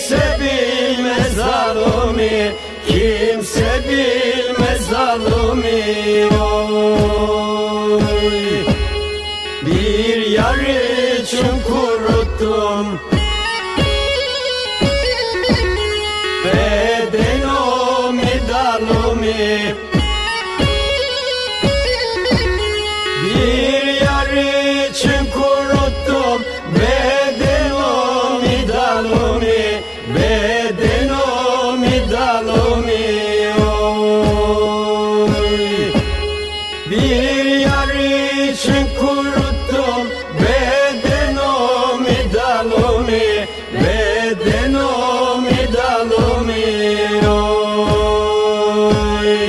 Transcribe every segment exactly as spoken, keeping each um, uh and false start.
Kimse bilmez zalimi, kimse bilmez zalimi. Oy. Bir yar için kuruttum bedenimi dalimi. Bir yar için kuruttum bedenimi dalimi, bedenimi dalimi. Oy. Bir yar için kuruttum bedenimi dalimi, bedenimi dalimi. Oy.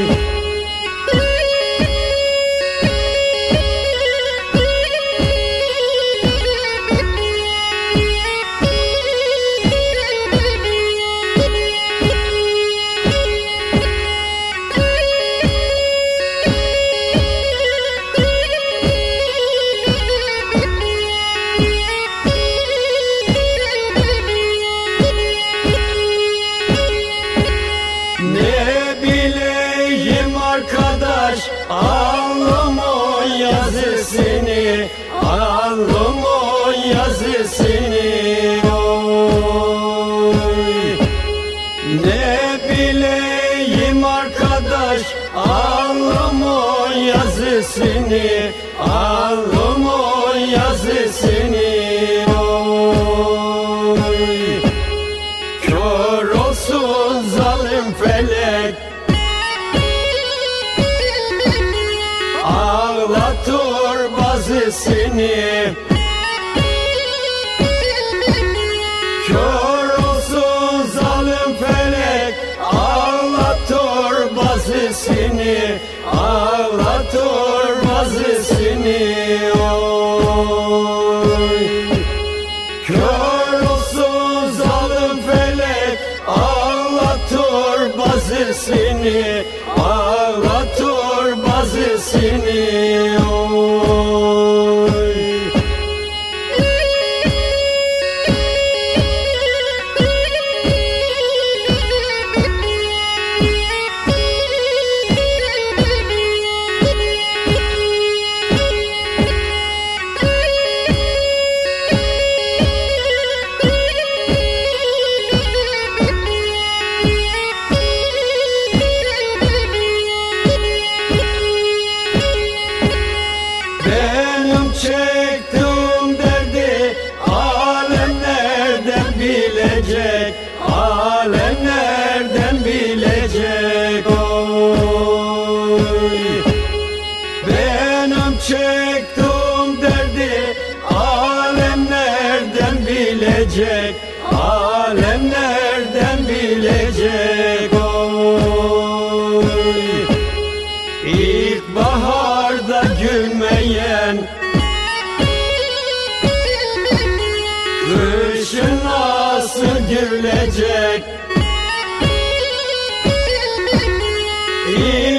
Ne bileyim arkadaş alnımın yazısını, alnımın yazısını. Oy. Ne bileyim arkadaş alnımın yazısını, alnımın yazısını. Oy. Kör olsun zalim felek, ağlatır bazısını. Kör olsun zalim felek, ağlatır bazısını, ağlatır bazısını. Oy. Kör olsun zalim felek, ağlatır bazısını, ağlatır bazısını. Oy. Benim çektiğim derdi alem nereden bilecek, alem nereden bilecek. Oy. Benim çektiğim derdi alem nereden bilecek, alem nereden bilecek. Oy. İlkbaharda gülmeyen kışın nasıl gülecek?